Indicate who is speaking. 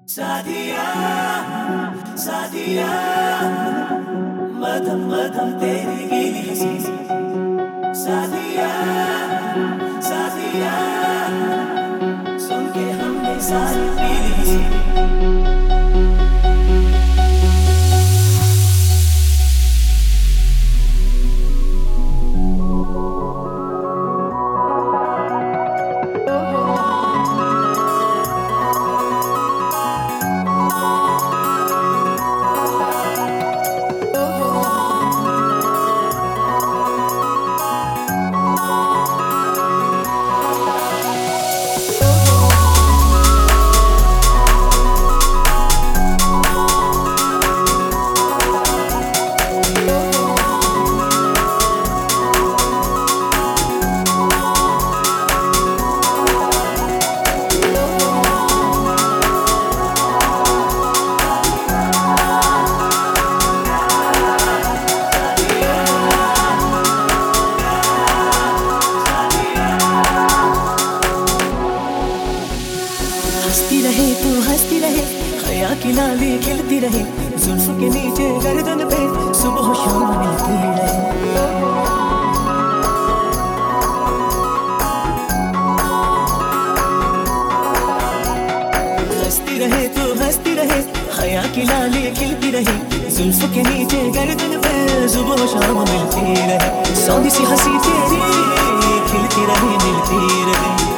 Speaker 1: सादिया सादिया मधम मधम तेरी गीली सी सादिया सादिया सुन के हमने सारी पीली सी
Speaker 2: हंसती रहे तू हंसती रहे हया की नाली खिलती रहे जुल्फ के नीचे गर्दन पे सुबह शाम मिलती रहे। हंसती रहे तू हंसती रहे हया की नाली खिलती रहे जुल्फ के नीचे गर्दन पे सुबह शाम मिलती रहे। सौंधी सी हंसी तेरी खिलती रहे मिलती रहे।